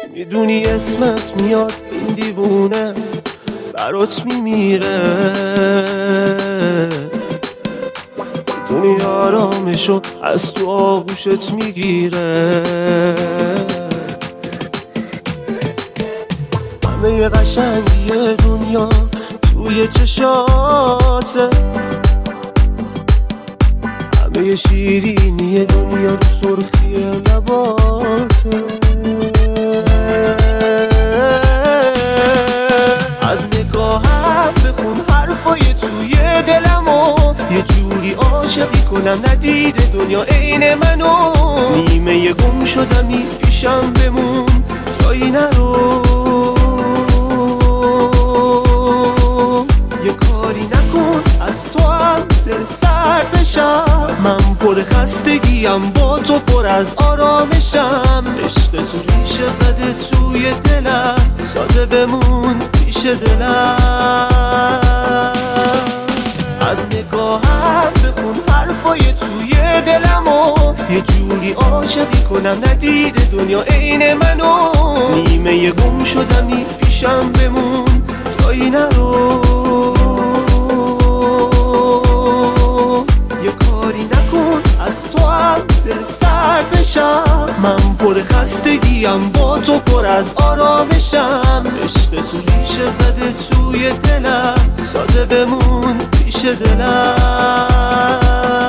میدونی اسمت میاد این دیوونه برات میمیره، میدونی آرامشو از تو آغوشت میگیره، همه قشنگی دنیا توی چشاته، همه شیرینی دنیا رو سرخی لباته، از نگاهم بخون حرفای توی دلمو، یه جوری عاشقی کنم ندیده دنیا عین منو، نیمه گم شدمی پیشم بمون جایی نرو، یه کاری نکن از تو هم دل سرد بشم، من پر خستگیم با تو پر از آرامشم، عشق تو ریشه زده توی دلم ساده بمون پیش دلم، از نگاهم بخون حرفای توی دلمو، یه جوری عاشقی کنم ندیده دنیا عین منو، نیمه گم شدمی پیشم بمون جایی نرو، یه کاری نکن از تو هم دل سرد بشم، من پر خستگیم با تو پر از آرامشم، عشق تو ریشه زده توی دلم ساده بمون پیش دلم.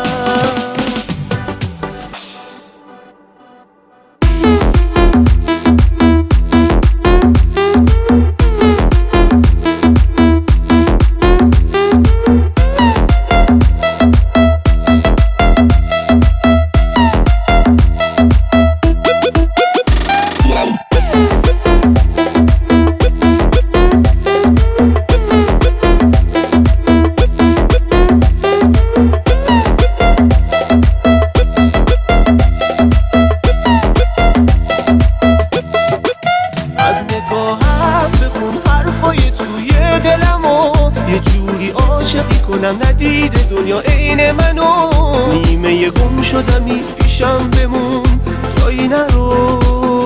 یه جوری عاشقی کنم ندیده دنیا عین منو، نیمه گم شدمی پیشم بمون جایی نرو،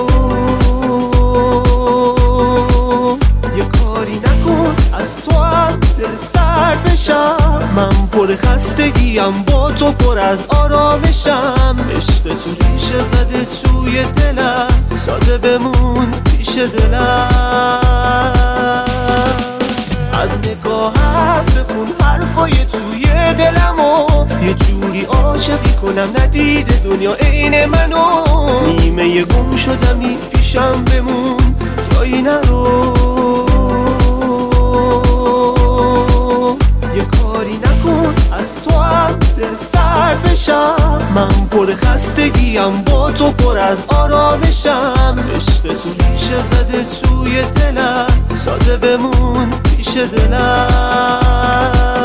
یه کاری نکن از تو هم دل سرد بشم، من پر خستگیم با تو پر از آرامشم، عشق تو ریشه زده توی دلم ساده بمون پیش دلم، از نگاهم بخون حرفای توی دلمو، یه جوری عاشقی کنم ندیده دنیا عین منو، نیمه گم شدمی پیشم بمون جایی نرو، یه کاری نکن از تو هم دل سرد بشم، من پر خستگیم با تو پر از آرامشم، عشق تو ریشه زده توی دلم ساده بمون پیش دلم.